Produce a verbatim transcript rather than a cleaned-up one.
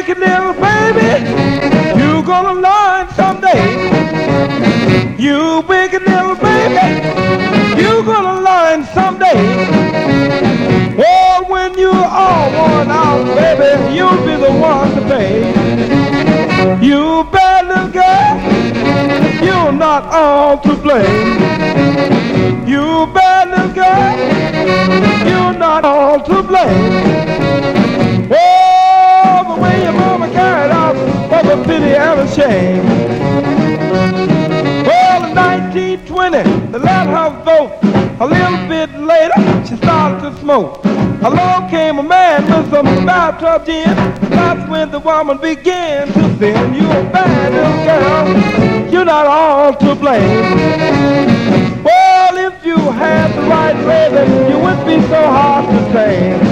wicked little baby, you gonna learn someday. You wicked little baby, you gonna learn someday. Oh, when you all worn out, baby, you'll be the one to pay. You bad little girl, you're not all to blame. You bad little girl, you're not all to blame. Oh, the way your mama carried out was a pity and a shame. Well, in nineteen twenty, they let her vote. A little bit later, she started to smoke. Along came a man with some bathtub gin. That's when the woman began to sin. You a bad little girl, you're not all to blame. Well, if you had the right lady, you wouldn't be so hard to tame.